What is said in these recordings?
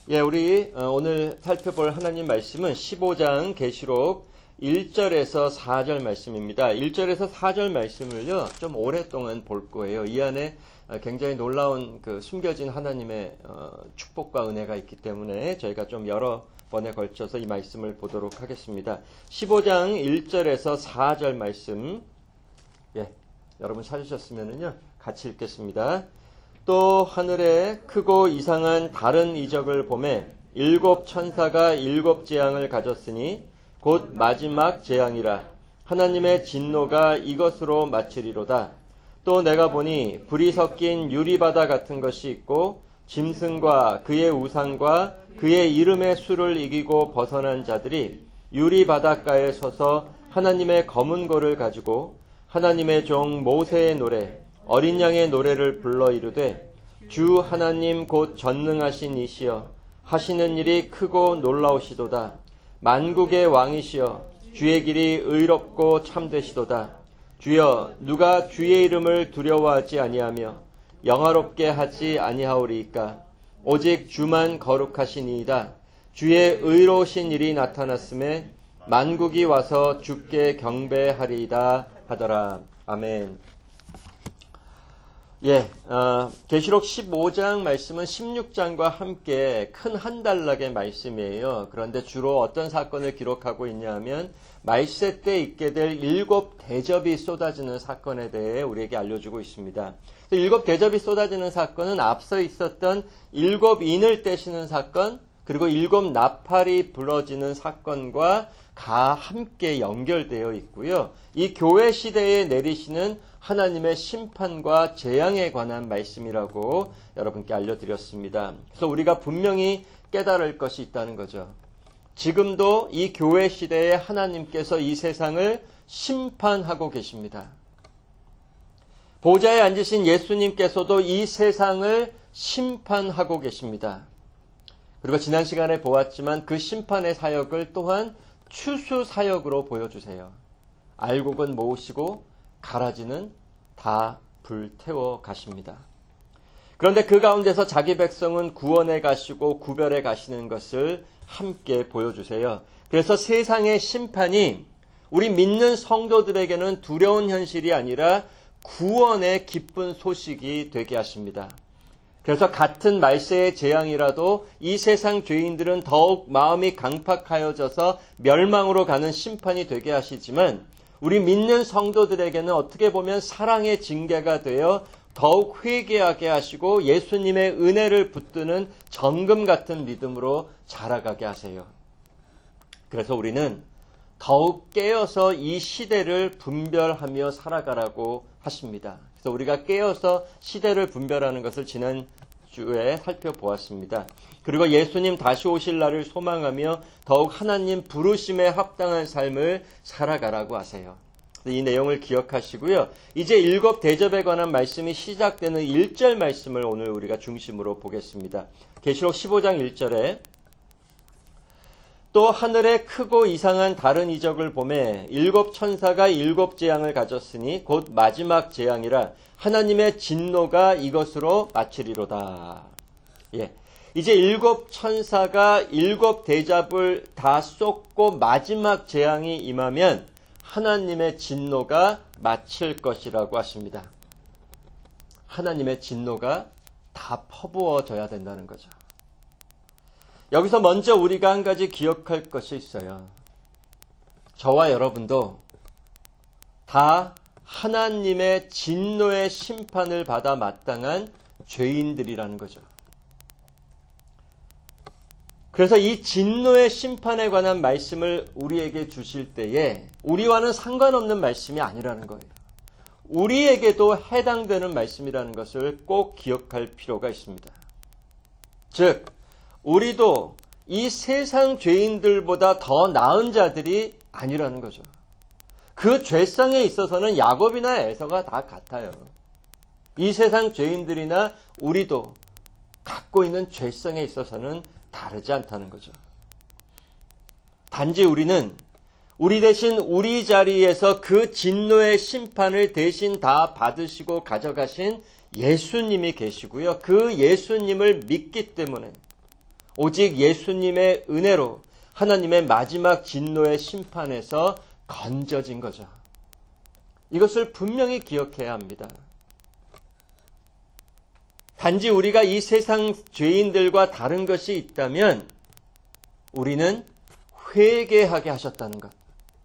우리 오늘 살펴볼 하나님 말씀은 15장 계시록 1절에서 4절 말씀입니다. 1절에서 4절 말씀을요, 좀 오랫동안 볼 거예요. 이 안에 굉장히 놀라운 숨겨진 하나님의 축복과 은혜가 있기 때문에 저희가 좀 여러 번에 걸쳐서 이 말씀을 보도록 하겠습니다. 15장 1절에서 4절 말씀, 여러분 찾으셨으면요, 같이 읽겠습니다. 또 하늘에 크고 이상한 다른 이적을 보매 일곱 천사가 일곱 재앙을 가졌으니 곧 마지막 재앙이라. 하나님의 진노가 이것으로 마치리로다. 또 내가 보니 불이 섞인 유리바다 같은 것이 있고 짐승과 그의 우상과 그의 이름의 수를 이기고 벗어난 자들이 유리바닷가에 서서 하나님의 검은 고를 가지고 하나님의 종 모세의 노래 어린 양의 노래를 불러 이르되 주 하나님 곧 전능하신 이시여 하시는 일이 크고 놀라우시도다. 만국의 왕이시여 주의 길이 의롭고 참되시도다. 주여 누가 주의 이름을 두려워하지 아니하며 영화롭게 하지 아니하오리이까. 오직 주만 거룩하시니이다. 주의 의로우신 일이 나타났음에 만국이 와서 주께 경배하리이다 하더라. 아멘. 계시록 15장 말씀은 16장과 함께 큰 한 단락의 말씀이에요. 그런데 주로 어떤 사건을 기록하고 있냐 하면 말세 때 있게 될 일곱 대접이 쏟아지는 사건에 대해 우리에게 알려주고 있습니다. 일곱 대접이 쏟아지는 사건은 앞서 있었던 일곱 인을 떼시는 사건, 그리고 일곱 나팔이 불어지는 사건과 다 함께 연결되어 있고요. 이 교회 시대에 내리시는 하나님의 심판과 재앙에 관한 말씀이라고 여러분께 알려드렸습니다. 그래서 우리가 분명히 깨달을 것이 있다는 거죠. 지금도 이 교회 시대에 하나님께서 이 세상을 심판하고 계십니다. 보좌에 앉으신 예수님께서도 이 세상을 심판하고 계십니다. 그리고 지난 시간에 보았지만 그 심판의 사역을 또한 추수 사역으로 보여주세요. 알곡은 모으시고 가라지는 다 불태워 가십니다. 그런데 그 가운데서 자기 백성은 구원해 가시고 구별해 가시는 것을 함께 보여주세요. 그래서 세상의 심판이 우리 믿는 성도들에게는 두려운 현실이 아니라 구원의 기쁜 소식이 되게 하십니다. 그래서 같은 말세의 재앙이라도 이 세상 죄인들은 더욱 마음이 강팍하여져서 멸망으로 가는 심판이 되게 하시지만 우리 믿는 성도들에게는 어떻게 보면 사랑의 징계가 되어 더욱 회개하게 하시고 예수님의 은혜를 붙드는 정금 같은 믿음으로 자라가게 하세요. 그래서 우리는 더욱 깨어서 이 시대를 분별하며 살아가라고 하십니다. 그래서 우리가 깨어서 시대를 분별하는 것을 지난 주에 살펴보았습니다. 그리고 예수님 다시 오실 날을 소망하며 더욱 하나님 부르심에 합당한 삶을 살아가라고 하세요. 이 내용을 기억하시고요. 이제 일곱 대접에 관한 말씀이 시작되는 1절 말씀을 오늘 우리가 중심으로 보겠습니다. 계시록 15장 1절에 또 하늘에 크고 이상한 다른 이적을 보매 일곱 천사가 일곱 재앙을 가졌으니 곧 마지막 재앙이라. 하나님의 진노가 이것으로 마치리로다. 이제 일곱 천사가 일곱 대접을 다 쏟고 마지막 재앙이 임하면 하나님의 진노가 마칠 것이라고 하십니다. 하나님의 진노가 다 퍼부어져야 된다는 거죠. 여기서 먼저 우리가 한 가지 기억할 것이 있어요. 저와 여러분도 다 하나님의 진노의 심판을 받아 마땅한 죄인들이라는 거죠. 그래서 이 진노의 심판에 관한 말씀을 우리에게 주실 때에 우리와는 상관없는 말씀이 아니라는 거예요. 우리에게도 해당되는 말씀이라는 것을 꼭 기억할 필요가 있습니다. 즉, 우리도 이 세상 죄인들보다 더 나은 자들이 아니라는 거죠. 그 죄성에 있어서는 야곱이나 에서가 다 같아요. 이 세상 죄인들이나 우리도 갖고 있는 죄성에 있어서는 다르지 않다는 거죠. 단지 우리는 우리 대신 우리 자리에서 그 진노의 심판을 대신 다 받으시고 가져가신 예수님이 계시고요. 그 예수님을 믿기 때문에 오직 예수님의 은혜로 하나님의 마지막 진노의 심판에서 건져진 거죠. 이것을 분명히 기억해야 합니다. 단지 우리가 이 세상 죄인들과 다른 것이 있다면 우리는 회개하게 하셨다는 것.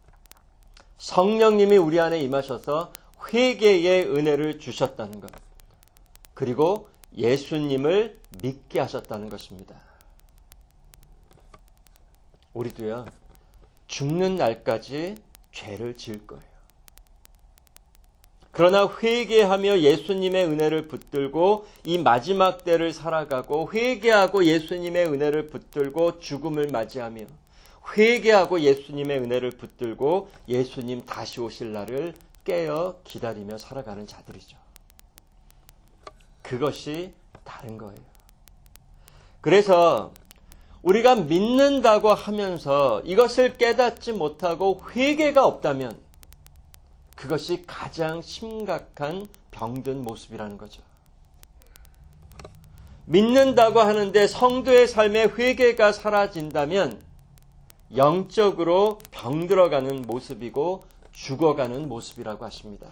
성령님이 우리 안에 임하셔서 회개의 은혜를 주셨다는 것. 그리고 예수님을 믿게 하셨다는 것입니다. 우리도요, 죽는 날까지 죄를 지을 거예요. 그러나 회개하며 예수님의 은혜를 붙들고 이 마지막 때를 살아가고 회개하고 예수님의 은혜를 붙들고 죽음을 맞이하며 회개하고 예수님의 은혜를 붙들고 예수님 다시 오실 날을 깨어 기다리며 살아가는 자들이죠. 그것이 다른 거예요. 그래서 우리가 믿는다고 하면서 이것을 깨닫지 못하고 회개가 없다면 그것이 가장 심각한 병든 모습이라는 거죠. 믿는다고 하는데 성도의 삶에 회개가 사라진다면 영적으로 병들어가는 모습이고 죽어가는 모습이라고 하십니다.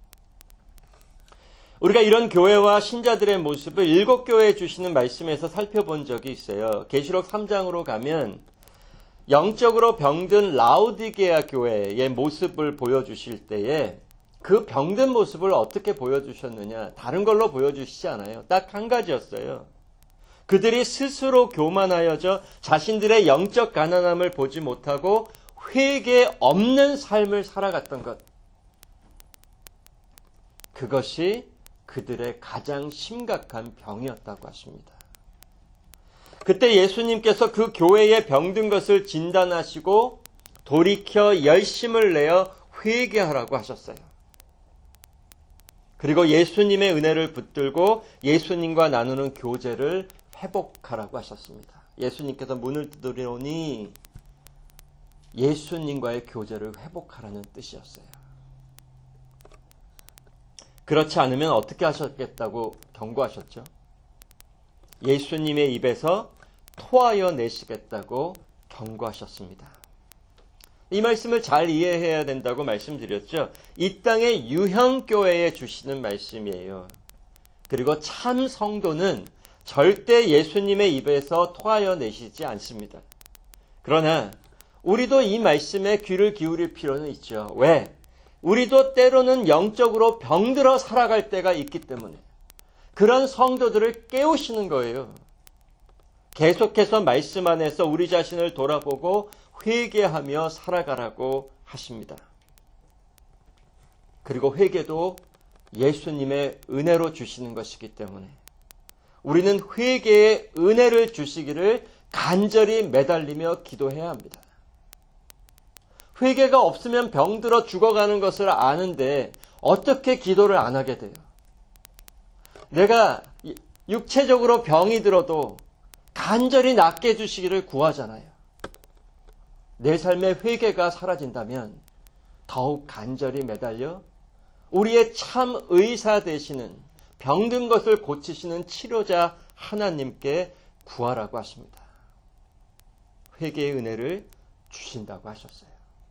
우리가 이런 교회와 신자들의 모습을 7교회에 주시는 말씀에서 살펴본 적이 있어요. 계시록 3장으로 가면 영적으로 병든 라오디게아 교회의 모습을 보여주실 때에 그 병든 모습을 어떻게 보여주셨느냐? 다른 걸로 보여주시지 않아요. 딱 한 가지였어요. 그들이 스스로 교만하여져 자신들의 영적 가난함을 보지 못하고 회개 없는 삶을 살아갔던 것. 그것이 그들의 가장 심각한 병이었다고 하십니다. 그때 예수님께서 그 교회에 병든 것을 진단하시고 돌이켜 열심을 내어 회개하라고 하셨어요. 그리고 예수님의 은혜를 붙들고 예수님과 나누는 교제를 회복하라고 하셨습니다. 예수님께서 문을 두드리오니 예수님과의 교제를 회복하라는 뜻이었어요. 그렇지 않으면 어떻게 하셨겠다고 경고하셨죠? 예수님의 입에서 토하여 내시겠다고 경고하셨습니다. 이 말씀을 잘 이해해야 된다고 말씀드렸죠. 이 땅의 유형교회에 주시는 말씀이에요. 그리고 참 성도는 절대 예수님의 입에서 토하여 내시지 않습니다. 그러나 우리도 이 말씀에 귀를 기울일 필요는 있죠. 왜? 우리도 때로는 영적으로 병들어 살아갈 때가 있기 때문에 그런 성도들을 깨우시는 거예요. 계속해서 말씀 안에서 우리 자신을 돌아보고 회개하며 살아가라고 하십니다. 그리고 회개도 예수님의 은혜로 주시는 것이기 때문에 우리는 회개의 은혜를 주시기를 간절히 매달리며 기도해야 합니다. 회개가 없으면 병들어 죽어가는 것을 아는데 어떻게 기도를 안 하게 돼요? 내가 육체적으로 병이 들어도 간절히 낫게 해주시기를 구하잖아요. 내 삶의 회개가 사라진다면 더욱 간절히 매달려 우리의 참 의사 되시는 병든 것을 고치시는 치료자 하나님께 구하라고 하십니다. 회개의 은혜를 주신다고 하셨어요.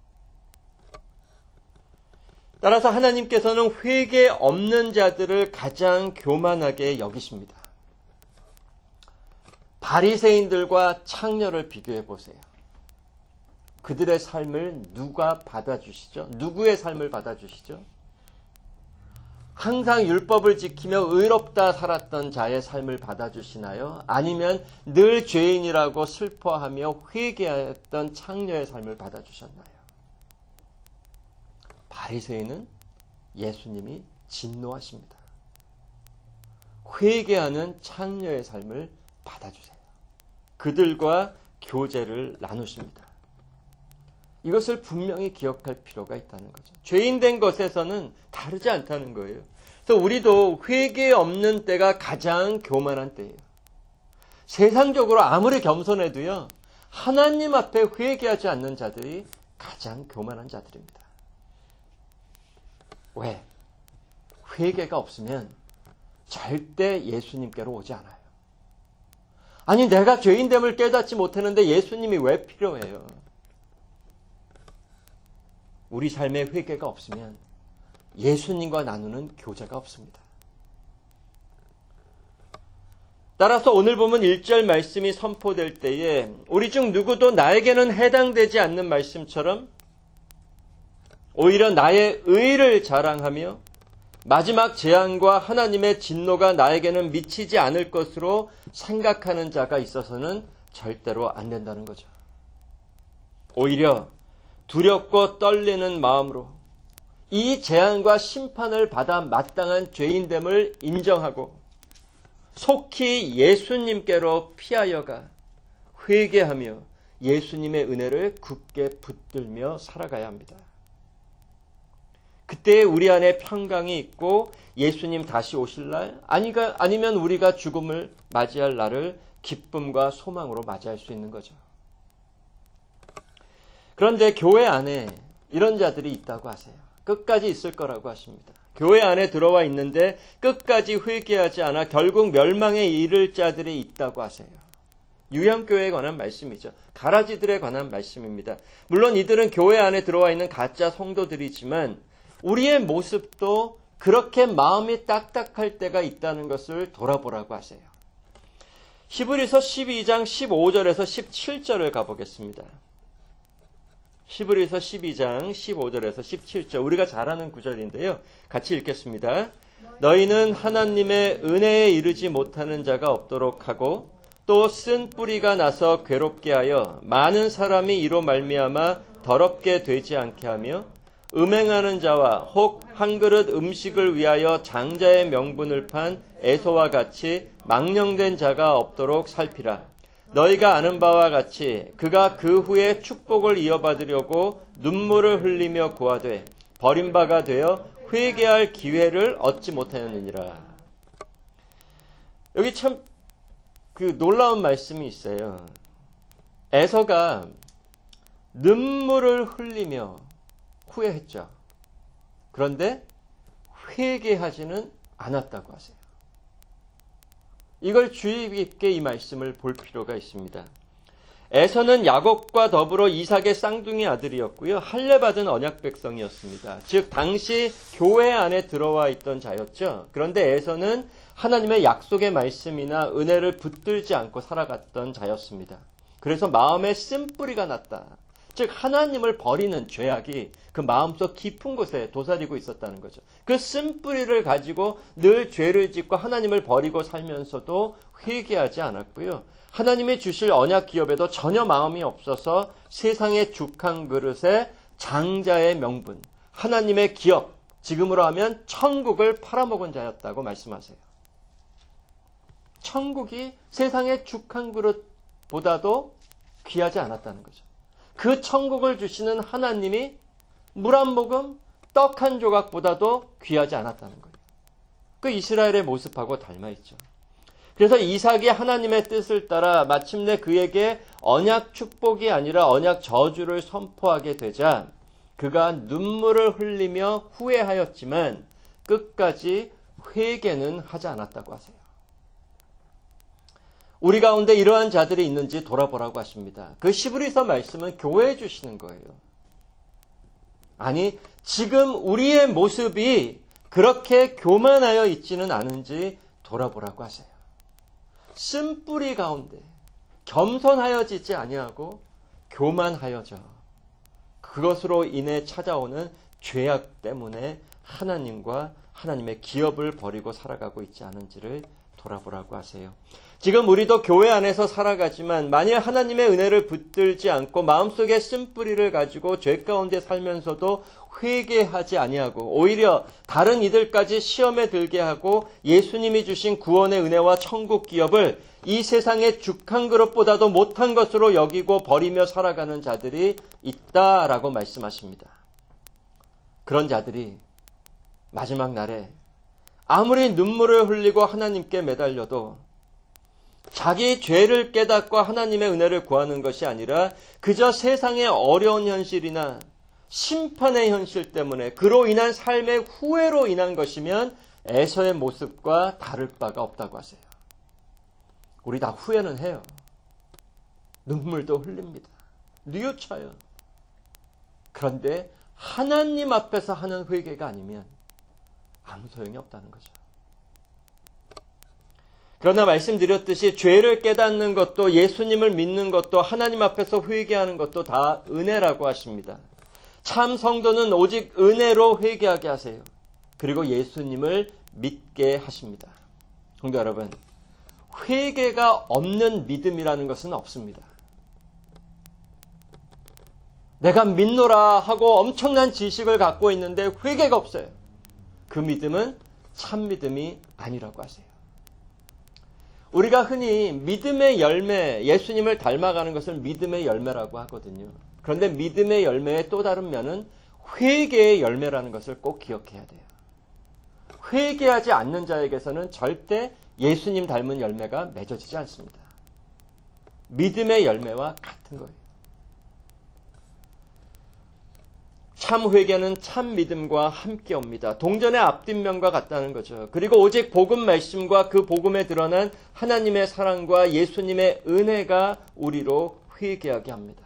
따라서 하나님께서는 회개 없는 자들을 가장 교만하게 여기십니다. 바리새인들과 창녀를 비교해 보세요. 그들의 삶을 누가 받아주시죠? 누구의 삶을 받아주시죠? 항상 율법을 지키며 의롭다 살았던 자의 삶을 받아주시나요? 아니면 늘 죄인이라고 슬퍼하며 회개하였던 창녀의 삶을 받아주셨나요? 바리새인은 예수님이 진노하십니다. 회개하는 창녀의 삶을 받아주세요. 그들과 교제를 나누십니다. 이것을 분명히 기억할 필요가 있다는 거죠. 죄인된 것에서는 다르지 않다는 거예요. 그래서 우리도 회개 없는 때가 가장 교만한 때예요. 세상적으로 아무리 겸손해도요, 하나님 앞에 회개하지 않는 자들이 가장 교만한 자들입니다. 왜? 회개가 없으면 절대 예수님께로 오지 않아요. 아니 내가 죄인됨을 깨닫지 못했는데 예수님이 왜 필요해요? 우리 삶에 회개가 없으면 예수님과 나누는 교제가 없습니다. 따라서 오늘 보면 1절 말씀이 선포될 때에 우리 중 누구도 나에게는 해당되지 않는 말씀처럼 오히려 나의 의를 자랑하며 마지막 재앙과 하나님의 진노가 나에게는 미치지 않을 것으로 생각하는 자가 있어서는 절대로 안 된다는 거죠. 오히려 두렵고 떨리는 마음으로 이 재앙과 심판을 받아 마땅한 죄인됨을 인정하고 속히 예수님께로 피하여가 회개하며 예수님의 은혜를 굳게 붙들며 살아가야 합니다. 그때 우리 안에 평강이 있고 예수님 다시 오실 날 아니면 우리가 죽음을 맞이할 날을 기쁨과 소망으로 맞이할 수 있는 거죠. 그런데 교회 안에 이런 자들이 있다고 하세요. 끝까지 있을 거라고 하십니다. 교회 안에 들어와 있는데 끝까지 회개하지 않아 결국 멸망에 이를 자들이 있다고 하세요. 유형교회에 관한 말씀이죠. 가라지들에 관한 말씀입니다. 물론 이들은 교회 안에 들어와 있는 가짜 성도들이지만 우리의 모습도 그렇게 마음이 딱딱할 때가 있다는 것을 돌아보라고 하세요. 히브리서 12장 15절에서 17절을 가보겠습니다. 히브리서 12장 15절에서 17절 우리가 잘 아는 구절인데요. 같이 읽겠습니다. 너희는 하나님의 은혜에 이르지 못하는 자가 없도록 하고 또 쓴 뿌리가 나서 괴롭게 하여 많은 사람이 이로 말미암아 더럽게 되지 않게 하며 음행하는 자와 혹 한 그릇 음식을 위하여 장자의 명분을 판 에서와 같이 망령된 자가 없도록 살피라. 너희가 아는 바와 같이 그가 그 후에 축복을 이어받으려고 눈물을 흘리며 구하되 버림바가 되어 회개할 기회를 얻지 못하였느니라. 여기 참 놀라운 말씀이 있어요. 에서가 눈물을 흘리며 후회했죠. 그런데 회개하지는 않았다고 하세요. 이걸 주의 깊게 이 말씀을 볼 필요가 있습니다. 에서는 야곱과 더불어 이삭의 쌍둥이 아들이었고요. 할례받은 언약 백성이었습니다. 즉 당시 교회 안에 들어와 있던 자였죠. 그런데 에서는 하나님의 약속의 말씀이나 은혜를 붙들지 않고 살아갔던 자였습니다. 그래서 마음에 쓴뿌리가 났다. 즉 하나님을 버리는 죄악이 그 마음속 깊은 곳에 도사리고 있었다는 거죠. 그 쓴뿌리를 가지고 늘 죄를 짓고 하나님을 버리고 살면서도 회개하지 않았고요. 하나님이 주실 언약 기업에도 전혀 마음이 없어서 세상의 죽한 그릇에 장자의 명분, 하나님의 기업, 지금으로 하면 천국을 팔아먹은 자였다고 말씀하세요. 천국이 세상의 죽한 그릇보다도 귀하지 않았다는 거죠. 그 천국을 주시는 하나님이 물 한 모금, 떡 한 조각보다도 귀하지 않았다는 거예요. 그 이스라엘의 모습하고 닮아있죠. 그래서 이삭이 하나님의 뜻을 따라 마침내 그에게 언약 축복이 아니라 언약 저주를 선포하게 되자 그가 눈물을 흘리며 후회하였지만 끝까지 회개는 하지 않았다고 하세요. 우리 가운데 이러한 자들이 있는지 돌아보라고 하십니다. 그 히브리서 말씀은 교회에 주시는 거예요. 아니, 지금 우리의 모습이 그렇게 교만하여 있지는 않은지 돌아보라고 하세요. 쓴뿌리 가운데 겸손하여지지 아니하고 교만하여져 그것으로 인해 찾아오는 죄악 때문에 하나님과 하나님의 기업을 버리고 살아가고 있지 않은지를 돌아보라고 하세요. 지금 우리도 교회 안에서 살아가지만 만일 하나님의 은혜를 붙들지 않고 마음속에 쓴뿌리를 가지고 죄 가운데 살면서도 회개하지 아니하고 오히려 다른 이들까지 시험에 들게 하고 예수님이 주신 구원의 은혜와 천국 기업을 이 세상의 죽한 그릇보다도 못한 것으로 여기고 버리며 살아가는 자들이 있다라고 말씀하십니다. 그런 자들이 마지막 날에 아무리 눈물을 흘리고 하나님께 매달려도 자기 죄를 깨닫고 하나님의 은혜를 구하는 것이 아니라 그저 세상의 어려운 현실이나 심판의 현실 때문에 그로 인한 삶의 후회로 인한 것이면 에서의 모습과 다를 바가 없다고 하세요. 우리 다 후회는 해요. 눈물도 흘립니다. 뉘우쳐요. 그런데 하나님 앞에서 하는 회개가 아니면 아무 소용이 없다는 거죠. 그러나 말씀드렸듯이 죄를 깨닫는 것도 예수님을 믿는 것도 하나님 앞에서 회개하는 것도 다 은혜라고 하십니다. 참 성도는 오직 은혜로 회개하게 하세요. 그리고 예수님을 믿게 하십니다. 성도 여러분, 회개가 없는 믿음이라는 것은 없습니다. 내가 믿노라 하고 엄청난 지식을 갖고 있는데 회개가 없어요. 그 믿음은 참 믿음이 아니라고 하세요. 우리가 흔히 믿음의 열매, 예수님을 닮아가는 것을 믿음의 열매라고 하거든요. 그런데 믿음의 열매의 또 다른 면은 회개의 열매라는 것을 꼭 기억해야 돼요. 회개하지 않는 자에게서는 절대 예수님 닮은 열매가 맺어지지 않습니다. 믿음의 열매와 같은 거예요. 참 회개는 참 믿음과 함께 옵니다. 동전의 앞뒷면과 같다는 거죠. 그리고 오직 복음 말씀과 그 복음에 드러난 하나님의 사랑과 예수님의 은혜가 우리로 회개하게 합니다.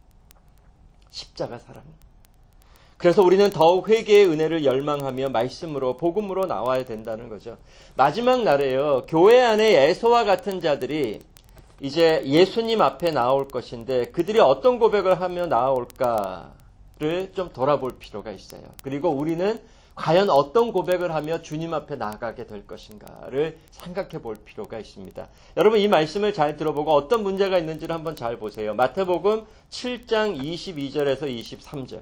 십자가 사랑. 그래서 우리는 더욱 회개의 은혜를 열망하며 말씀으로 복음으로 나와야 된다는 거죠. 마지막 날에요. 교회 안에 에서와 같은 자들이 이제 예수님 앞에 나올 것인데 그들이 어떤 고백을 하며 나올까? 를 좀 돌아볼 필요가 있어요. 그리고 우리는 과연 어떤 고백을 하며 주님 앞에 나아가게 될 것인가를 생각해 볼 필요가 있습니다. 여러분 이 말씀을 잘 들어보고 어떤 문제가 있는지를 한번 잘 보세요. 마태복음 7장 22절에서 23절.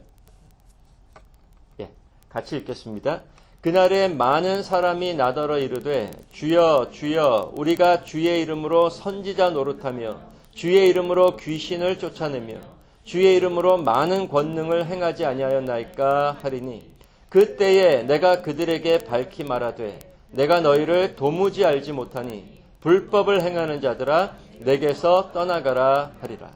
같이 읽겠습니다. 그날에 많은 사람이 나더러 이르되 주여 주여 우리가 주의 이름으로 선지자 노릇하며 주의 이름으로 귀신을 쫓아내며 주의 이름으로 많은 권능을 행하지 아니하였나이까 하리니 그때에 내가 그들에게 밝히 말하되 내가 너희를 도무지 알지 못하니 불법을 행하는 자들아 내게서 떠나가라 하리라.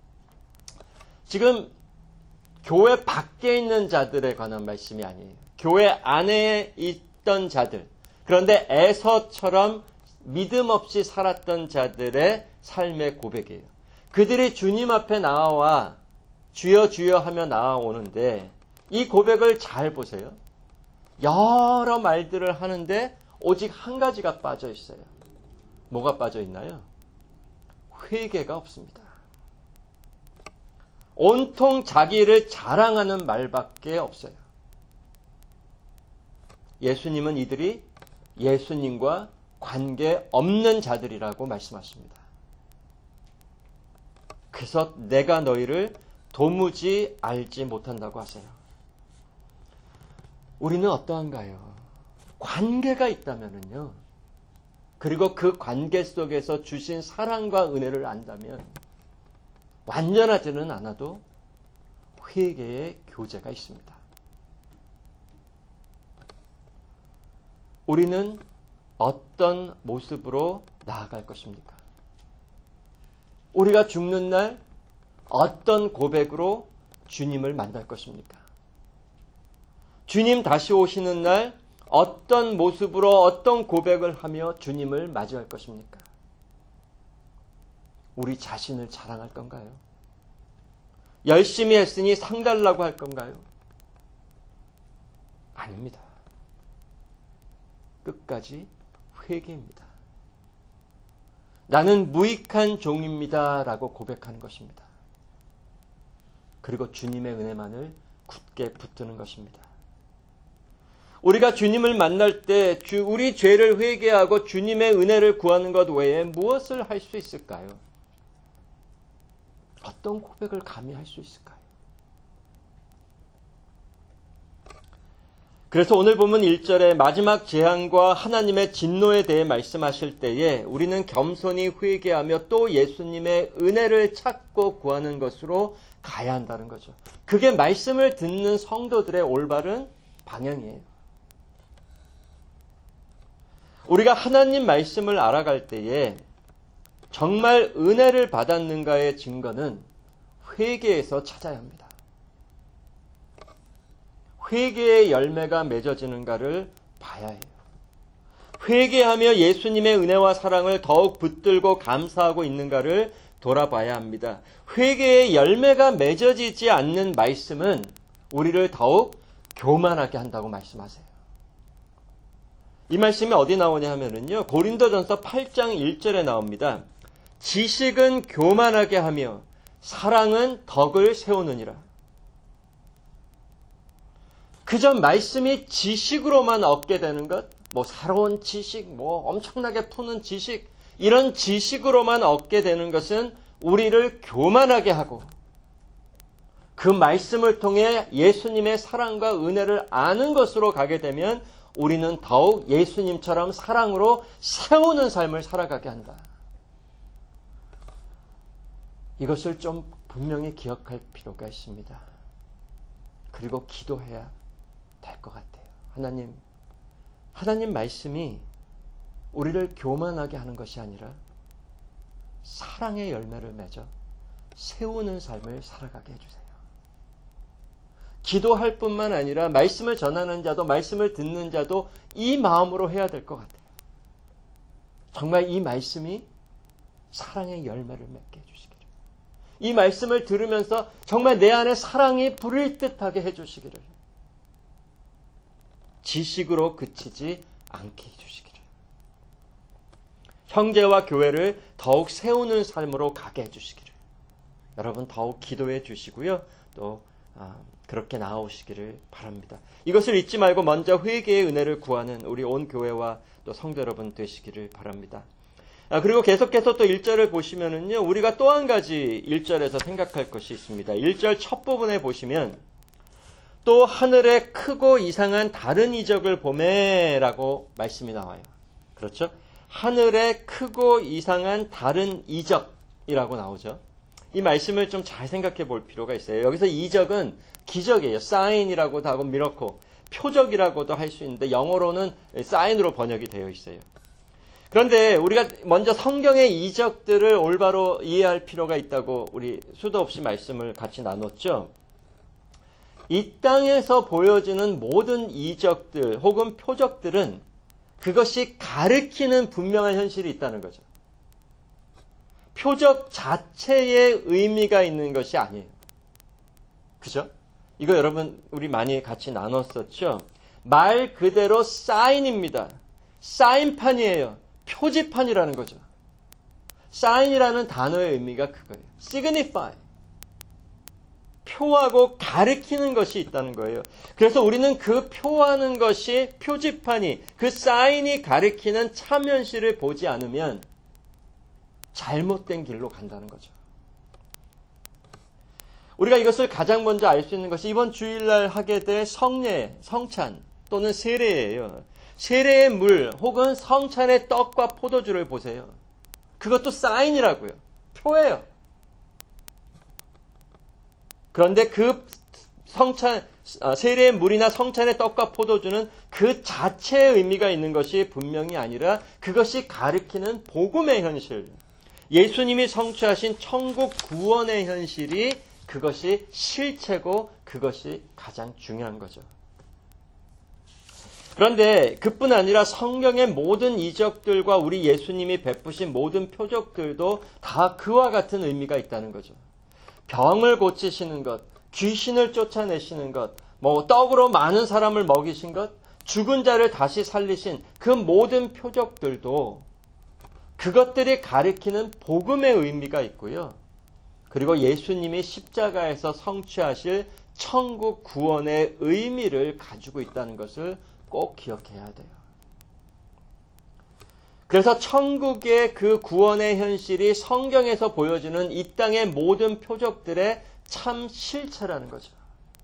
지금 교회 밖에 있는 자들에 관한 말씀이 아니에요. 교회 안에 있던 자들, 그런데 에서처럼 믿음 없이 살았던 자들의 삶의 고백이에요. 그들이 주님 앞에 나와 주여 주여 하며 나아오는데 이 고백을 잘 보세요. 여러 말들을 하는데 오직 한 가지가 빠져 있어요. 뭐가 빠져 있나요? 회개가 없습니다. 온통 자기를 자랑하는 말밖에 없어요. 예수님은 이들이 예수님과 관계 없는 자들이라고 말씀하십니다. 그래서 내가 너희를 도무지 알지 못한다고 하세요. 우리는 어떠한가요? 관계가 있다면요. 그리고 그 관계 속에서 주신 사랑과 은혜를 안다면 완전하지는 않아도 회개의 교제가 있습니다. 우리는 어떤 모습으로 나아갈 것입니까? 우리가 죽는 날 어떤 고백으로 주님을 만날 것입니까? 주님 다시 오시는 날 어떤 모습으로 어떤 고백을 하며 주님을 맞이할 것입니까? 우리 자신을 자랑할 건가요? 열심히 했으니 상 달라고 할 건가요? 아닙니다. 끝까지 회개입니다. 나는 무익한 종입니다 라고 고백하는 것입니다. 그리고 주님의 은혜만을 굳게 붙드는 것입니다. 우리가 주님을 만날 때 우리 죄를 회개하고 주님의 은혜를 구하는 것 외에 무엇을 할 수 있을까요? 어떤 고백을 감히 할 수 있을까요? 그래서 오늘 보면 1절에 마지막 재앙과 하나님의 진노에 대해 말씀하실 때에 우리는 겸손히 회개하며 또 예수님의 은혜를 찾고 구하는 것으로 가야 한다는 거죠. 그게 말씀을 듣는 성도들의 올바른 방향이에요. 우리가 하나님 말씀을 알아갈 때에 정말 은혜를 받았는가의 증거는 회개에서 찾아야 합니다. 회개의 열매가 맺어지는가를 봐야 해요. 회개하며 예수님의 은혜와 사랑을 더욱 붙들고 감사하고 있는가를 돌아봐야 합니다. 회개의 열매가 맺어지지 않는 말씀은 우리를 더욱 교만하게 한다고 말씀하세요. 이 말씀이 어디 나오냐 하면은요, 고린도전서 8장 1절에 나옵니다. 지식은 교만하게 하며 사랑은 덕을 세우느니라. 그저 말씀이 지식으로만 얻게 되는 것, 새로운 지식, 엄청나게 푸는 지식, 이런 지식으로만 얻게 되는 것은 우리를 교만하게 하고 그 말씀을 통해 예수님의 사랑과 은혜를 아는 것으로 가게 되면 우리는 더욱 예수님처럼 사랑으로 세우는 삶을 살아가게 한다. 이것을 좀 분명히 기억할 필요가 있습니다. 그리고 기도해야 될 것 같아요. 하나님 말씀이 우리를 교만하게 하는 것이 아니라 사랑의 열매를 맺어 세우는 삶을 살아가게 해주세요. 기도할 뿐만 아니라 말씀을 전하는 자도 말씀을 듣는 자도 이 마음으로 해야 될 것 같아요. 정말 이 말씀이 사랑의 열매를 맺게 해주시기를. 이 말씀을 들으면서 정말 내 안에 사랑이 불일 듯하게 해주시기를. 지식으로 그치지 않게 해주시기를. 형제와 교회를 더욱 세우는 삶으로 가게 해주시기를. 여러분 더욱 기도해 주시고요. 또 그렇게 나아오시기를 바랍니다. 이것을 잊지 말고 먼저 회개의 은혜를 구하는 우리 온 교회와 또 성도 여러분 되시기를 바랍니다. 그리고 계속해서 또 1절을 보시면은요, 우리가 또 한 가지 1절에서 생각할 것이 있습니다. 1절 첫 부분에 보시면 또 하늘에 크고 이상한 다른 이적을 보매라고 말씀이 나와요. 그렇죠? 하늘에 크고 이상한 다른 이적이라고 나오죠. 이 말씀을 좀 잘 생각해 볼 필요가 있어요. 여기서 이적은 기적이에요. 사인이라고도 하고 미러클, 표적이라고도 할 수 있는데 영어로는 사인으로 번역이 되어 있어요. 그런데 우리가 먼저 성경의 이적들을 올바로 이해할 필요가 있다고 우리 수도 없이 말씀을 같이 나눴죠. 이 땅에서 보여지는 모든 이적들 혹은 표적들은 그것이 가리키는 분명한 현실이 있다는 거죠. 표적 자체의 의미가 있는 것이 아니에요. 그죠? 이거 여러분 우리 많이 같이 나눴었죠. 말 그대로 사인입니다. 사인판이에요. 표지판이라는 거죠. 사인이라는 단어의 의미가 그거예요. signify. 표하고 가리키는 것이 있다는 거예요. 그래서 우리는 그 표하는 것이 표지판이, 그 사인이 가리키는 참현실을 보지 않으면 잘못된 길로 간다는 거죠. 우리가 이것을 가장 먼저 알 수 있는 것이 이번 주일날 하게 될 성례, 성찬 또는 세례예요. 세례의 물 혹은 성찬의 떡과 포도주를 보세요. 그것도 사인이라고요. 표예요. 그런데 그 세례의 물이나 성찬의 떡과 포도주는 그 자체의 의미가 있는 것이 분명히 아니라 그것이 가리키는 복음의 현실, 예수님이 성취하신 천국 구원의 현실이 그것이 실체고 그것이 가장 중요한 거죠. 그런데 그뿐 아니라 성경의 모든 이적들과 우리 예수님이 베푸신 모든 표적들도 다 그와 같은 의미가 있다는 거죠. 병을 고치시는 것, 귀신을 쫓아내시는 것, 떡으로 많은 사람을 먹이신 것, 죽은 자를 다시 살리신 그 모든 표적들도 그것들이 가리키는 복음의 의미가 있고요. 그리고 예수님이 십자가에서 성취하실 천국 구원의 의미를 가지고 있다는 것을 꼭 기억해야 돼요. 그래서 천국의 그 구원의 현실이 성경에서 보여주는 이 땅의 모든 표적들의 참 실체라는 거죠.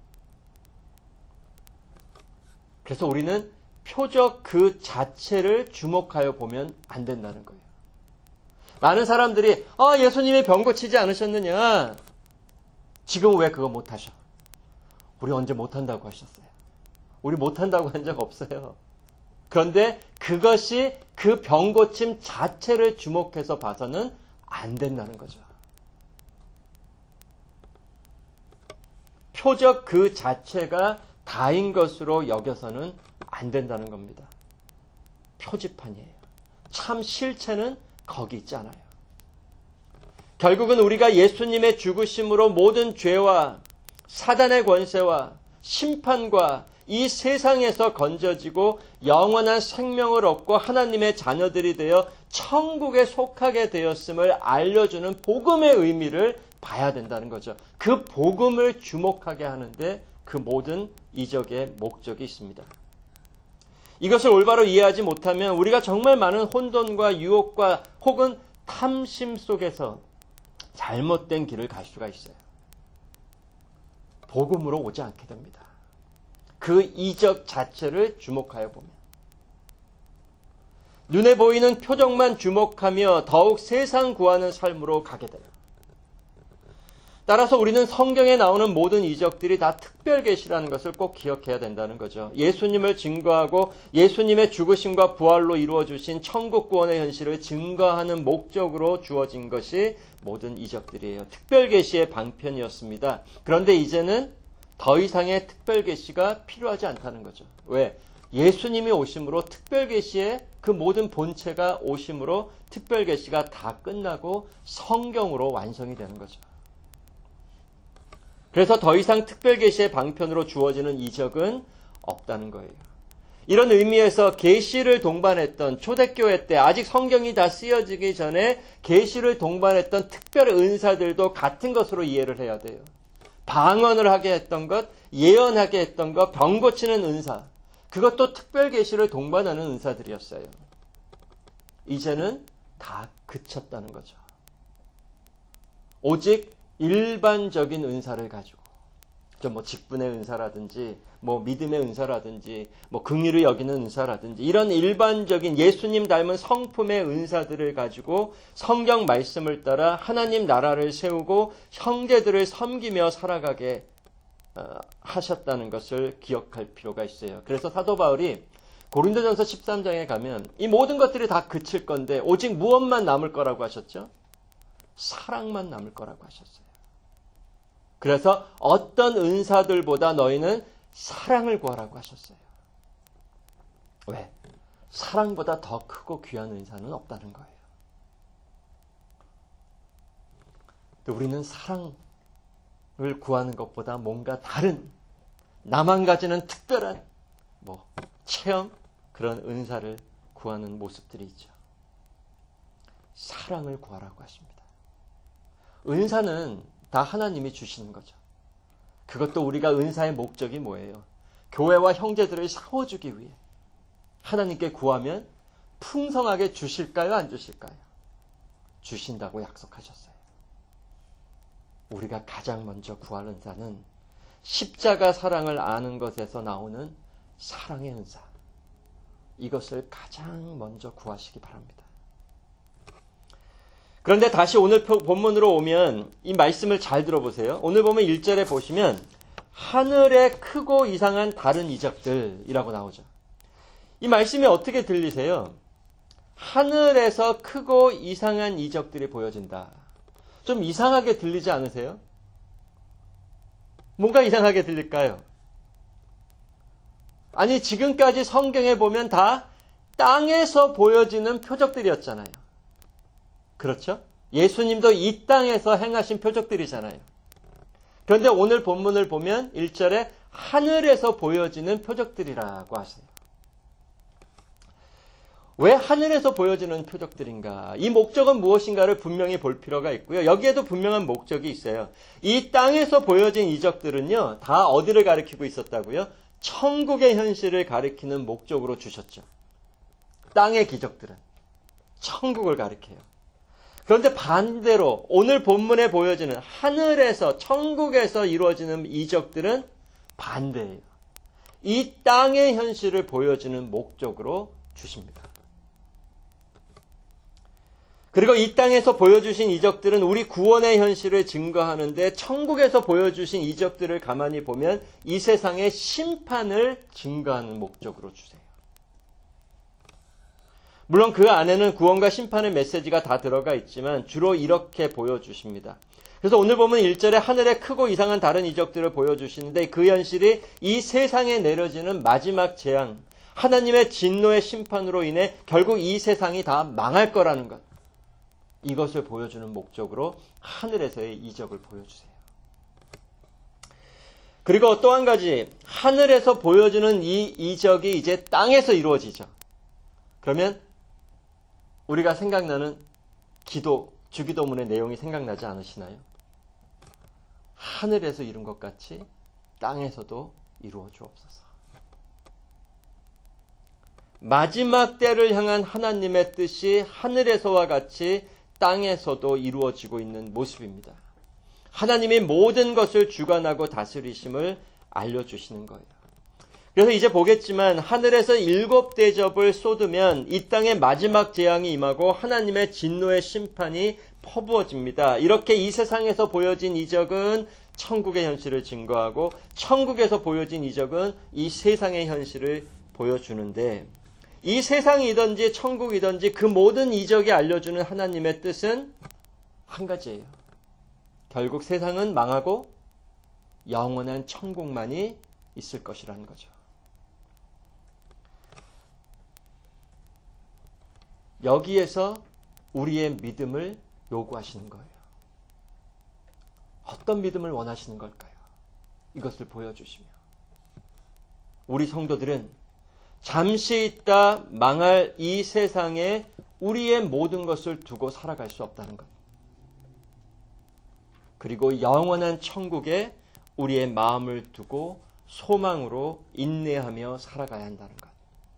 그래서 우리는 표적 그 자체를 주목하여 보면 안 된다는 거예요. 많은 사람들이 예수님이 병 고치지 않으셨느냐? 지금 왜 그거 못하셔? 우리 언제 못한다고 하셨어요? 우리 못한다고 한 적 없어요. 그런데 그것이 그 병 고침 자체를 주목해서 봐서는 안 된다는 거죠. 표적 그 자체가 다인 것으로 여겨서는 안 된다는 겁니다. 표지판이에요. 참 실체는 거기 있잖아요. 결국은 우리가 예수님의 죽으심으로 모든 죄와 사단의 권세와 심판과 이 세상에서 건져지고 영원한 생명을 얻고 하나님의 자녀들이 되어 천국에 속하게 되었음을 알려주는 복음의 의미를 봐야 된다는 거죠. 그 복음을 주목하게 하는데 그 모든 이적의 목적이 있습니다. 이것을 올바로 이해하지 못하면 우리가 정말 많은 혼돈과 유혹과 혹은 탐심 속에서 잘못된 길을 갈 수가 있어요. 복음으로 오지 않게 됩니다. 그 이적 자체를 주목하여 보면. 눈에 보이는 표적만 주목하며 더욱 세상 구하는 삶으로 가게 돼요. 따라서 우리는 성경에 나오는 모든 이적들이 다 특별 계시라는 것을 꼭 기억해야 된다는 거죠. 예수님을 증거하고 예수님의 죽으심과 부활로 이루어주신 천국 구원의 현실을 증거하는 목적으로 주어진 것이 모든 이적들이에요. 특별 계시의 방편이었습니다. 그런데 이제는 더 이상의 특별 계시가 필요하지 않다는 거죠. 왜? 예수님이 오심으로 특별 계시의 그 모든 본체가 오심으로 특별 계시가 다 끝나고 성경으로 완성이 되는 거죠. 그래서 더 이상 특별 계시의 방편으로 주어지는 이적은 없다는 거예요. 이런 의미에서 계시를 동반했던 초대교회 때 아직 성경이 다 쓰여지기 전에 계시를 동반했던 특별 은사들도 같은 것으로 이해를 해야 돼요. 방언을 하게 했던 것, 예언하게 했던 것, 병 고치는 은사, 그것도 특별 계시를 동반하는 은사들이었어요. 이제는 다 그쳤다는 거죠. 오직 일반적인 은사를 가지고 좀 직분의 은사라든지 믿음의 은사라든지 긍휼을 여기는 은사라든지 이런 일반적인 예수님 닮은 성품의 은사들을 가지고 성경 말씀을 따라 하나님 나라를 세우고 형제들을 섬기며 살아가게 하셨다는 것을 기억할 필요가 있어요. 그래서 사도 바울이 고린도전서 13장에 가면 이 모든 것들이 다 그칠 건데 오직 무엇만 남을 거라고 하셨죠? 사랑만 남을 거라고 하셨어요. 그래서 어떤 은사들보다 너희는 사랑을 구하라고 하셨어요. 왜? 사랑보다 더 크고 귀한 은사는 없다는 거예요. 우리는 사랑을 구하는 것보다 뭔가 다른 나만 가지는 특별한 체험 그런 은사를 구하는 모습들이 있죠. 사랑을 구하라고 하십니다. 은사는 다 하나님이 주시는 거죠. 그것도 우리가 은사의 목적이 뭐예요? 교회와 형제들을 세워주기 위해 하나님께 구하면 풍성하게 주실까요? 안 주실까요? 주신다고 약속하셨어요. 우리가 가장 먼저 구할 은사는 십자가 사랑을 아는 것에서 나오는 사랑의 은사. 이것을 가장 먼저 구하시기 바랍니다. 그런데 다시 오늘 본문으로 오면 이 말씀을 잘 들어보세요. 오늘 보면 1절에 보시면 하늘에 크고 이상한 다른 이적들이라고 나오죠. 이 말씀이 어떻게 들리세요? 하늘에서 크고 이상한 이적들이 보여진다. 좀 이상하게 들리지 않으세요? 뭔가 이상하게 들릴까요? 아니, 지금까지 성경에 보면 다 땅에서 보여지는 표적들이었잖아요. 그렇죠? 예수님도 이 땅에서 행하신 표적들이잖아요. 그런데 오늘 본문을 보면 1절에 하늘에서 보여지는 표적들이라고 하세요. 왜 하늘에서 보여지는 표적들인가? 이 목적은 무엇인가를 분명히 볼 필요가 있고요. 여기에도 분명한 목적이 있어요. 이 땅에서 보여진 이적들은요, 다 어디를 가리키고 있었다고요? 천국의 현실을 가리키는 목적으로 주셨죠. 땅의 기적들은 천국을 가리켜요. 그런데 반대로 오늘 본문에 보여지는 하늘에서 천국에서 이루어지는 이적들은 반대예요. 이 땅의 현실을 보여주는 목적으로 주십니다. 그리고 이 땅에서 보여주신 이적들은 우리 구원의 현실을 증거하는데 천국에서 보여주신 이적들을 가만히 보면 이 세상의 심판을 증거하는 목적으로 주세요. 물론 그 안에는 구원과 심판의 메시지가 다 들어가 있지만 주로 이렇게 보여주십니다. 그래서 오늘 보면 1절에 하늘에 크고 이상한 다른 이적들을 보여주시는데 그 현실이 이 세상에 내려지는 마지막 재앙, 하나님의 진노의 심판으로 인해 결국 이 세상이 다 망할 거라는 것. 이것을 보여주는 목적으로 하늘에서의 이적을 보여주세요. 그리고 또 한 가지, 하늘에서 보여주는 이 이적이 이제 땅에서 이루어지죠. 그러면 우리가 생각나는 주기도문의 내용이 생각나지 않으시나요? 하늘에서 이룬 것 같이 땅에서도 이루어 주옵소서. 마지막 때를 향한 하나님의 뜻이 하늘에서와 같이 땅에서도 이루어지고 있는 모습입니다. 하나님이 모든 것을 주관하고 다스리심을 알려주시는 거예요. 그래서 이제 보겠지만 하늘에서 7 대접을 쏟으면 이 땅에 마지막 재앙이 임하고 하나님의 진노의 심판이 퍼부어집니다. 이렇게 이 세상에서 보여진 이적은 천국의 현실을 증거하고 천국에서 보여진 이적은 이 세상의 현실을 보여주는데 이 세상이든지 천국이든지 그 모든 이적이 알려주는 하나님의 뜻은 한 가지예요. 결국 세상은 망하고 영원한 천국만이 있을 것이라는 거죠. 여기에서 우리의 믿음을 요구하시는 거예요. 어떤 믿음을 원하시는 걸까요? 이것을 보여주시며 우리 성도들은 잠시 있다 망할 이 세상에 우리의 모든 것을 두고 살아갈 수 없다는 것. 그리고 영원한 천국에 우리의 마음을 두고 소망으로 인내하며 살아가야 한다는 것.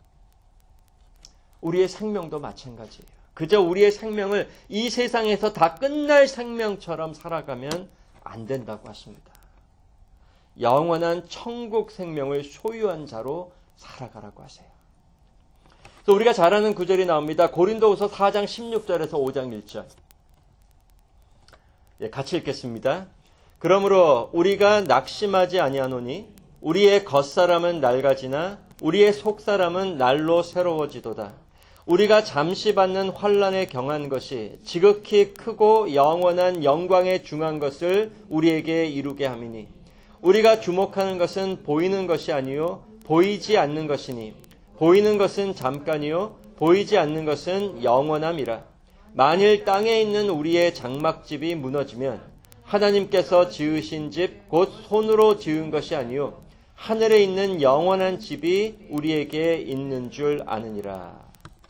우리의 생명도 마찬가지예요. 그저 우리의 생명을 이 세상에서 다 끝날 생명처럼 살아가면 안 된다고 하십니다. 영원한 천국 생명을 소유한 자로 살아가라고 하세요. 또 우리가 잘 아는 구절이 나옵니다. 고린도후서 4장 16절에서 5장 1절. 같이 읽겠습니다. 그러므로 우리가 낙심하지 아니하노니 우리의 겉사람은 낡아지나 우리의 속사람은 날로 새로워지도다. 우리가 잠시 받는 환난에 경한 것이 지극히 크고 영원한 영광에 중한 것을 우리에게 이루게 함이니 우리가 주목하는 것은 보이는 것이 아니요 보이지 않는 것이니 보이는 것은 잠깐이요 보이지 않는 것은 영원함이라. 만일 땅에 있는 우리의 장막집이 무너지면 하나님께서 지으신 집 곧 손으로 지은 것이 아니요 하늘에 있는 영원한 집이 우리에게 있는 줄 아느니라.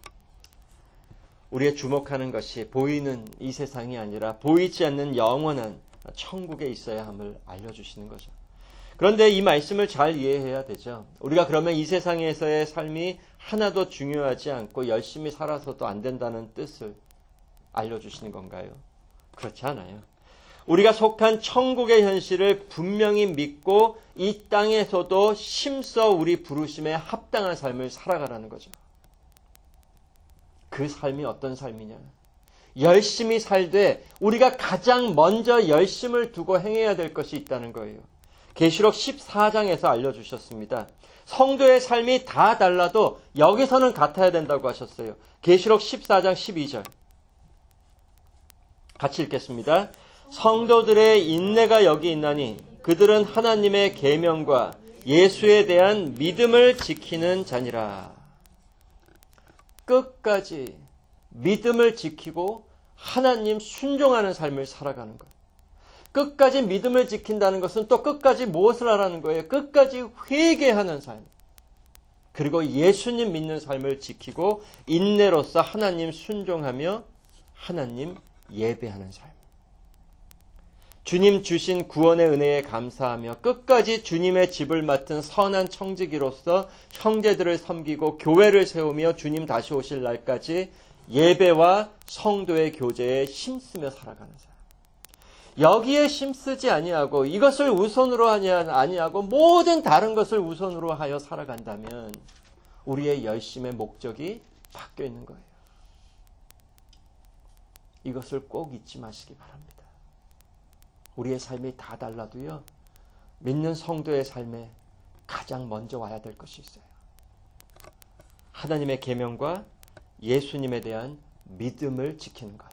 우리의 주목하는 것이 보이는 이 세상이 아니라 보이지 않는 영원한 천국에 있어야 함을 알려주시는 거죠. 그런데 이 말씀을 잘 이해해야 되죠. 우리가 그러면 이 세상에서의 삶이 하나도 중요하지 않고 열심히 살아서도 안 된다는 뜻을 알려주시는 건가요? 그렇지 않아요. 우리가 속한 천국의 현실을 분명히 믿고 이 땅에서도 힘써 우리 부르심에 합당한 삶을 살아가라는 거죠. 그 삶이 어떤 삶이냐? 열심히 살되 우리가 가장 먼저 열심을 두고 행해야 될 것이 있다는 거예요. 계시록 14장에서 알려주셨습니다. 성도의 삶이 다 달라도 여기서는 같아야 된다고 하셨어요. 계시록 14장 12절. 같이 읽겠습니다. 성도들의 인내가 여기 있나니 그들은 하나님의 계명과 예수에 대한 믿음을 지키는 자니라. 끝까지 믿음을 지키고 하나님 순종하는 삶을 살아가는 것. 끝까지 믿음을 지킨다는 것은 또 끝까지 무엇을 하라는 거예요? 끝까지 회개하는 삶. 그리고 예수님 믿는 삶을 지키고 인내로서 하나님 순종하며 하나님 예배하는 삶. 주님 주신 구원의 은혜에 감사하며 끝까지 주님의 집을 맡은 선한 청지기로서 형제들을 섬기고 교회를 세우며 주님 다시 오실 날까지 예배와 성도의 교제에 힘쓰며 살아가는 삶. 여기에 힘쓰지 아니하고 이것을 우선으로 아니하고 모든 다른 것을 우선으로 하여 살아간다면 우리의 열심의 목적이 바뀌어 있는 거예요. 이것을 꼭 잊지 마시기 바랍니다. 우리의 삶이 다 달라도요, 믿는 성도의 삶에 가장 먼저 와야 될 것이 있어요. 하나님의 계명과 예수님에 대한 믿음을 지키는 것.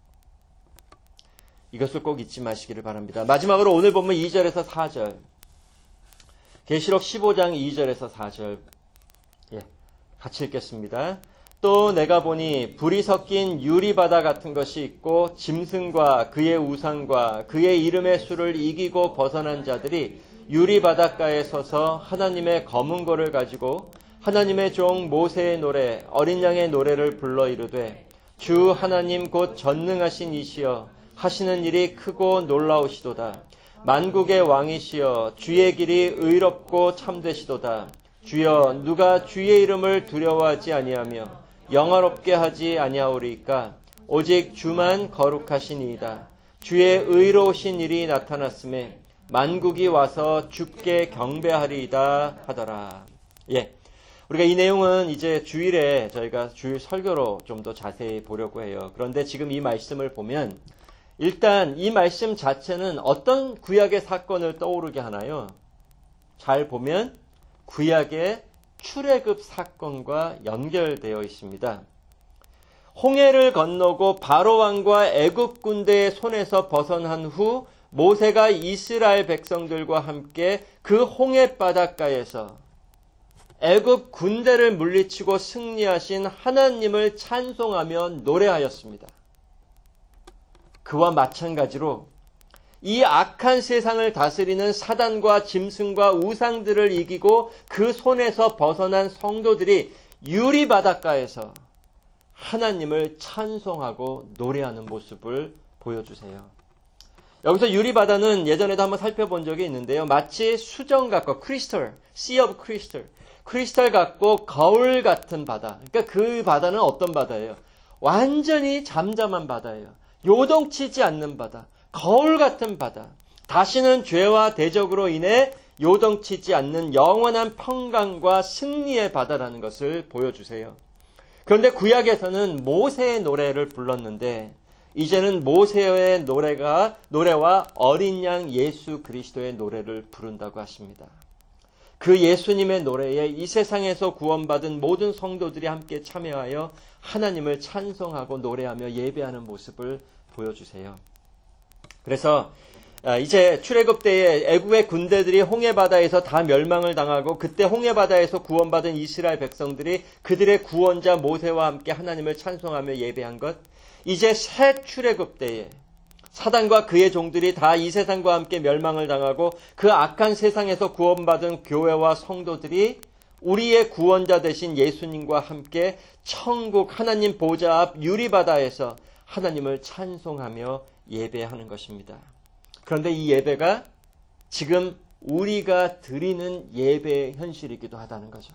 이것을 꼭 잊지 마시기를 바랍니다. 마지막으로 오늘 본문 2절에서 4절. 계시록 15장 2절에서 4절. 같이 읽겠습니다. 또 내가 보니 불이 섞인 유리바다 같은 것이 있고 짐승과 그의 우상과 그의 이름의 수를 이기고 벗어난 자들이 유리바닷가에 서서 하나님의 검은 고를 가지고 하나님의 종 모세의 노래 어린 양의 노래를 불러 이르되 주 하나님 곧 전능하신 이시여 하시는 일이 크고 놀라우시도다. 만국의 왕이시여 주의 길이 의롭고 참되시도다. 주여 누가 주의 이름을 두려워하지 아니하며 영화롭게 하지 아니하오리이까 오직 주만 거룩하시니이다. 주의 의로우신 일이 나타났음에 만국이 와서 주께 경배하리이다 하더라. 예, 우리가 이 내용은 이제 주일에 저희가 주일 설교로 좀 더 자세히 보려고 해요. 그런데 지금 이 말씀을 보면 일단 이 말씀 자체는 어떤 구약의 사건을 떠오르게 하나요? 잘 보면 구약의 출애굽 사건과 연결되어 있습니다. 홍해를 건너고 바로 왕과 애굽 군대의 손에서 벗어난 후 모세가 이스라엘 백성들과 함께 그 홍해 바닷가에서 애굽 군대를 물리치고 승리하신 하나님을 찬송하며 노래하였습니다. 그와 마찬가지로 이 악한 세상을 다스리는 사단과 짐승과 우상들을 이기고 그 손에서 벗어난 성도들이 유리 바닷가에서 하나님을 찬송하고 노래하는 모습을 보여주세요. 여기서 유리 바다는 예전에도 한번 살펴본 적이 있는데요. 마치 수정 같고 크리스털, sea of crystal, 크리스탈 같고 거울 같은 바다. 그러니까 그 바다는 어떤 바다예요? 완전히 잠잠한 바다예요. 요동치지 않는 바다. 거울 같은 바다. 다시는 죄와 대적으로 인해 요동치지 않는 영원한 평강과 승리의 바다라는 것을 보여주세요. 그런데 구약에서는 모세의 노래를 불렀는데 이제는 모세의 노래와 어린 양 예수 그리스도의 노래를 부른다고 하십니다. 그 예수님의 노래에 이 세상에서 구원받은 모든 성도들이 함께 참여하여 하나님을 찬송하고 노래하며 예배하는 모습을 보여주세요. 그래서 이제 출애굽 때에 애굽의 군대들이 홍해바다에서 다 멸망을 당하고 그때 홍해바다에서 구원받은 이스라엘 백성들이 그들의 구원자 모세와 함께 하나님을 찬송하며 예배한 것, 이제 새 출애굽 때에 사단과 그의 종들이 다 이 세상과 함께 멸망을 당하고 그 악한 세상에서 구원받은 교회와 성도들이 우리의 구원자 되신 예수님과 함께 천국 하나님 보좌 앞 유리바다에서 하나님을 찬송하며 예배하는 것입니다. 그런데 이 예배가 지금 우리가 드리는 예배의 현실이기도 하다는 거죠.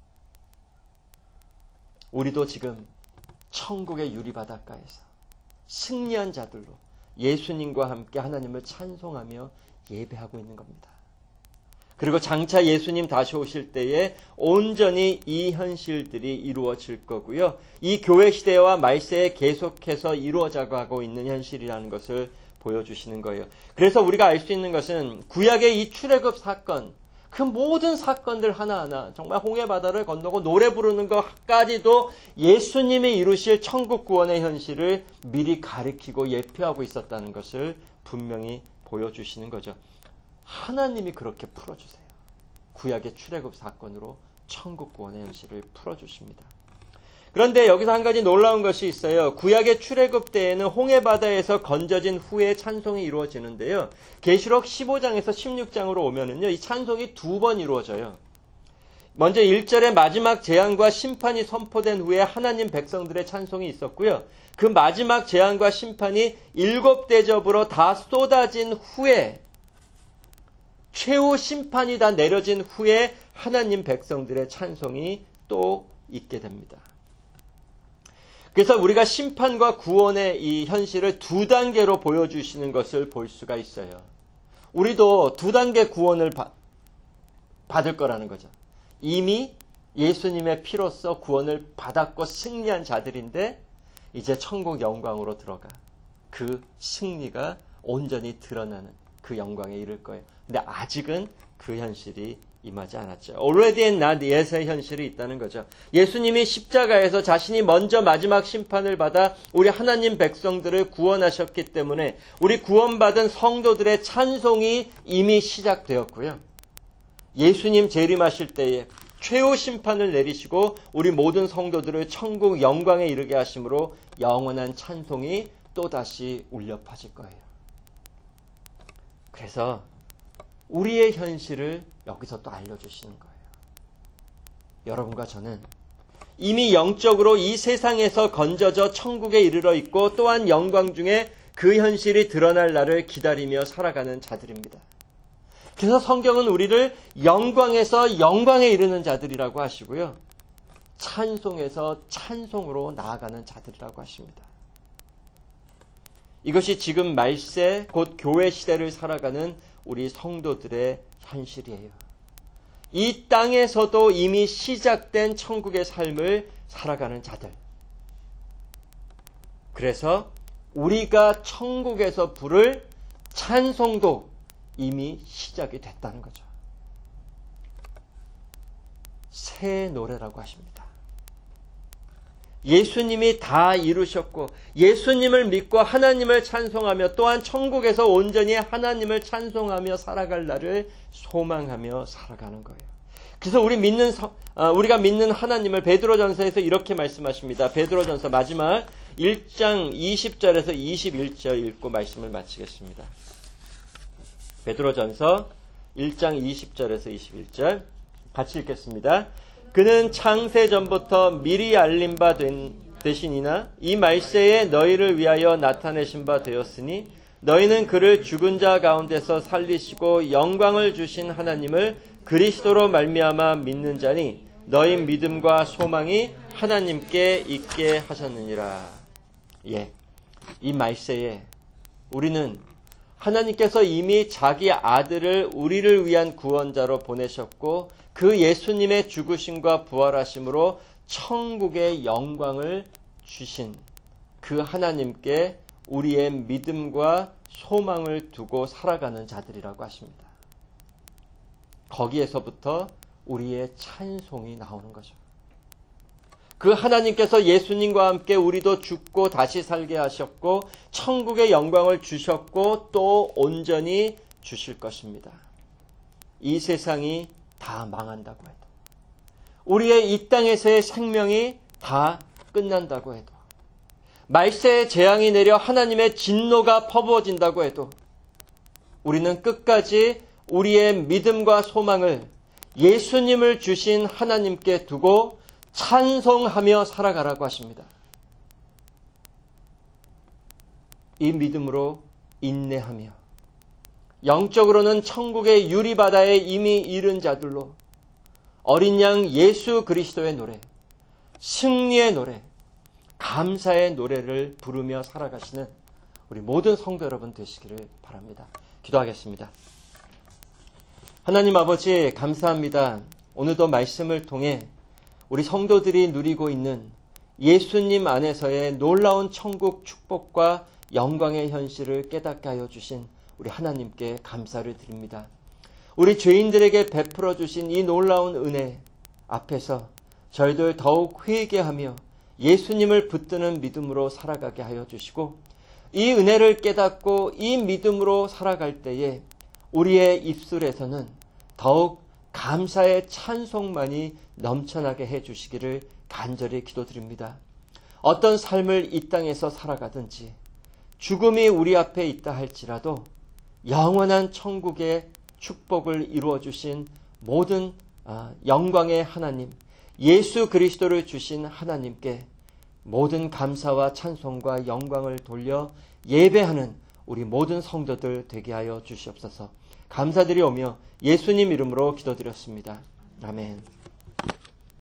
우리도 지금 천국의 유리바닷가에서 승리한 자들로 예수님과 함께 하나님을 찬송하며 예배하고 있는 겁니다. 그리고 장차 예수님 다시 오실 때에 온전히 이 현실들이 이루어질 거고요. 이 교회 시대와 말세에 계속해서 이루어져 가고 있는 현실이라는 것을 보여주시는 거예요. 그래서 우리가 알 수 있는 것은 구약의 이 출애굽 사건, 그 모든 사건들 하나하나 정말 홍해바다를 건너고 노래 부르는 것까지도 예수님이 이루실 천국 구원의 현실을 미리 가리키고 예표하고 있었다는 것을 분명히 보여주시는 거죠. 하나님이 그렇게 풀어주세요. 구약의 출애굽 사건으로 천국 구원의 현실을 풀어주십니다. 그런데 여기서 한 가지 놀라운 것이 있어요. 구약의 출애굽 때에는 홍해바다에서 건져진 후에 찬송이 이루어지는데요. 계시록 15장에서 16장으로 오면은요, 이 찬송이 두 번 이루어져요. 먼저 1절에 마지막 재앙과 심판이 선포된 후에 하나님 백성들의 찬송이 있었고요. 그 마지막 재앙과 심판이 7대접으로 다 쏟아진 후에 최후 심판이 다 내려진 후에 하나님 백성들의 찬송이 또 있게 됩니다. 그래서 우리가 심판과 구원의 이 현실을 두 단계로 보여주시는 것을 볼 수가 있어요. 우리도 두 단계 구원을 받을 거라는 거죠. 이미 예수님의 피로써 구원을 받았고 승리한 자들인데 이제 천국 영광으로 들어가 그 승리가 온전히 드러나는 그 영광에 이를 거예요. 근데 아직은 그 현실이 임하지 않았죠. Already and not yet의 현실이 있다는 거죠. 예수님이 십자가에서 자신이 먼저 마지막 심판을 받아 우리 하나님 백성들을 구원하셨기 때문에 우리 구원받은 성도들의 찬송이 이미 시작되었고요. 예수님 재림하실 때에 최후 심판을 내리시고 우리 모든 성도들을 천국 영광에 이르게 하심으로 영원한 찬송이 또다시 울려 퍼질 거예요. 그래서 우리의 현실을 여기서 또 알려주시는 거예요. 여러분과 저는 이미 영적으로 이 세상에서 건져져 천국에 이르러 있고 또한 영광 중에 그 현실이 드러날 날을 기다리며 살아가는 자들입니다. 그래서 성경은 우리를 영광에서 영광에 이르는 자들이라고 하시고요. 찬송에서 찬송으로 나아가는 자들이라고 하십니다. 이것이 지금 말세 곧 교회 시대를 살아가는 우리 성도들의 현실이에요. 이 땅에서도 이미 시작된 천국의 삶을 살아가는 자들. 그래서 우리가 천국에서 부를 찬송도 이미 시작이 됐다는 거죠. 새 노래라고 하십니다. 예수님이 다 이루셨고 예수님을 믿고 하나님을 찬송하며 또한 천국에서 온전히 하나님을 찬송하며 살아갈 날을 소망하며 살아가는 거예요. 그래서 우리가 믿는 하나님을 베드로전서에서 이렇게 말씀하십니다. 베드로전서 마지막 1장 20절에서 21절 읽고 말씀을 마치겠습니다. 베드로전서 1장 20절에서 21절 같이 읽겠습니다. 그는 창세 전부터 미리 알림 바 되시니나 이 말세에 너희를 위하여 나타내신 바 되었으니 너희는 그를 죽은 자 가운데서 살리시고 영광을 주신 하나님을 그리스도로 말미암아 믿는 자니 너희 믿음과 소망이 하나님께 있게 하셨느니라. 이 말세에 우리는 하나님께서 이미 자기 아들을 우리를 위한 구원자로 보내셨고 그 예수님의 죽으심과 부활하심으로 천국의 영광을 주신 그 하나님께 우리의 믿음과 소망을 두고 살아가는 자들이라고 하십니다. 거기에서부터 우리의 찬송이 나오는 거죠. 그 하나님께서 예수님과 함께 우리도 죽고 다시 살게 하셨고 천국의 영광을 주셨고 또 온전히 주실 것입니다. 이 세상이 다 망한다고 해도 우리의 이 땅에서의 생명이 다 끝난다고 해도 말세의 재앙이 내려 하나님의 진노가 퍼부어진다고 해도 우리는 끝까지 우리의 믿음과 소망을 예수님을 주신 하나님께 두고 찬송하며 살아가라고 하십니다. 이 믿음으로 인내하며 영적으로는 천국의 유리바다에 이미 이른 자들로 어린 양 예수 그리스도의 노래, 승리의 노래, 감사의 노래를 부르며 살아가시는 우리 모든 성도 여러분 되시기를 바랍니다. 기도하겠습니다. 하나님 아버지 감사합니다. 오늘도 말씀을 통해 우리 성도들이 누리고 있는 예수님 안에서의 놀라운 천국 축복과 영광의 현실을 깨닫게 하여 주신 우리 하나님께 감사를 드립니다. 우리 죄인들에게 베풀어 주신 이 놀라운 은혜 앞에서 저희들 더욱 회개하며 예수님을 붙드는 믿음으로 살아가게 하여 주시고 이 은혜를 깨닫고 이 믿음으로 살아갈 때에 우리의 입술에서는 더욱 감사의 찬송만이 넘쳐나게 해주시기를 간절히 기도드립니다. 어떤 삶을 이 땅에서 살아가든지 죽음이 우리 앞에 있다 할지라도 영원한 천국의 축복을 이루어주신 모든 영광의 하나님 예수 그리스도를 주신 하나님께 모든 감사와 찬송과 영광을 돌려 예배하는 우리 모든 성도들 되게 하여 주시옵소서. 감사드리오며 예수님 이름으로 기도드렸습니다. 아멘.